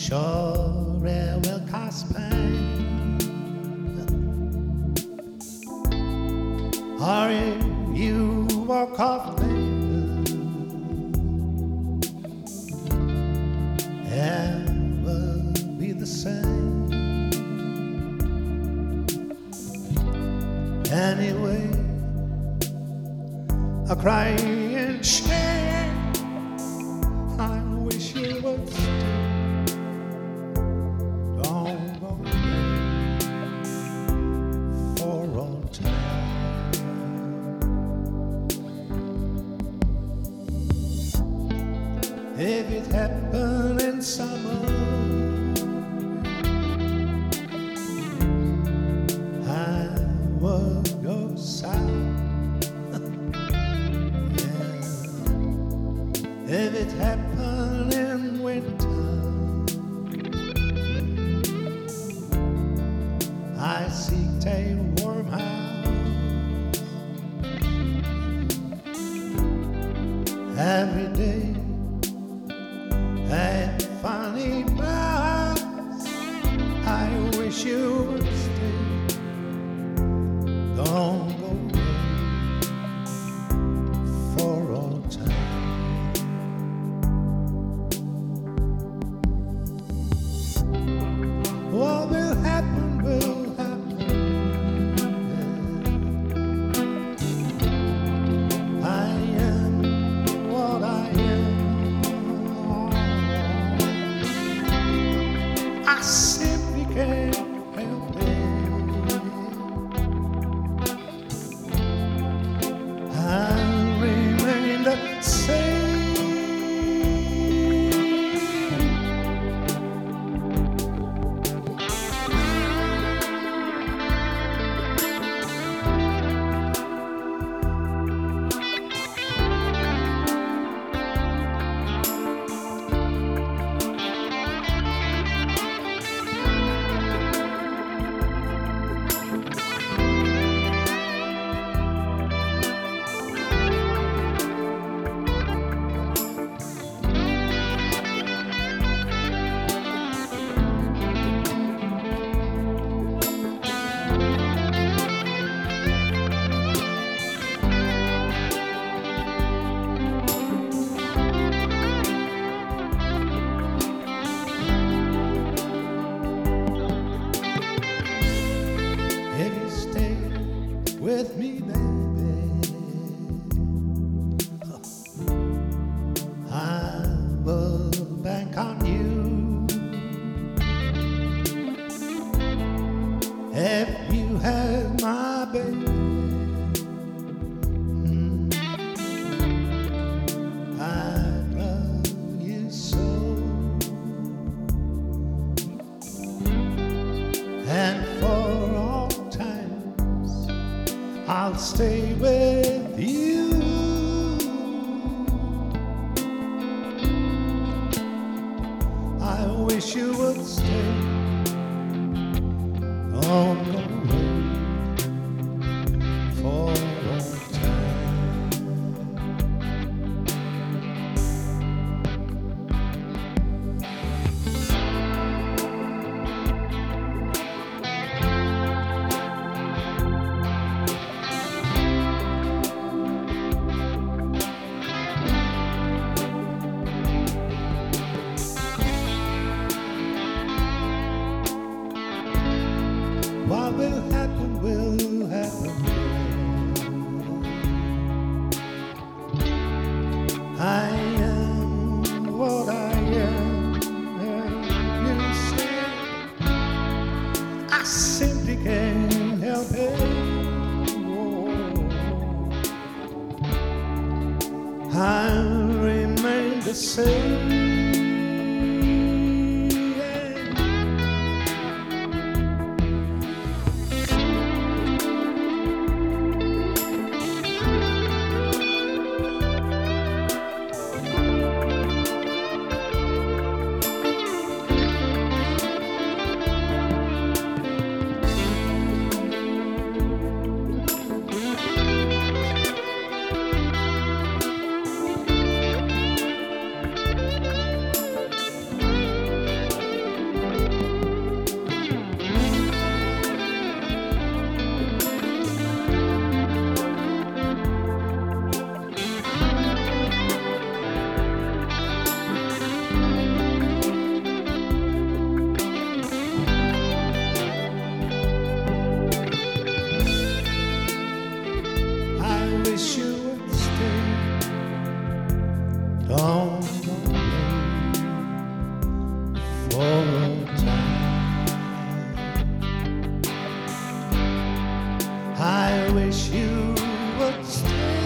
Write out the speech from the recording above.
Sure it will cause pain. Or if you walk off later, it will be the same. Anyway, I cry in shame. I wish you would stay. Don't go away for all time. If it happened in summer, I would go south. Yeah. If it happened in winter, I seek a warm house. Every day a funny mouse. I wish you would stay. Don't go away for all time. What will happen will happen. I am what I am. I simply can't help it. I remain the same. If you stay with me, baby, I will bank on you. If you had my baby, I love you so. And for all times, I'll stay with you. I wish you would stay. Don't go away for all time. What will happen will happen. I am what I am. And you say I simply can't help it. Oh, I remain the same. I wish you would stay.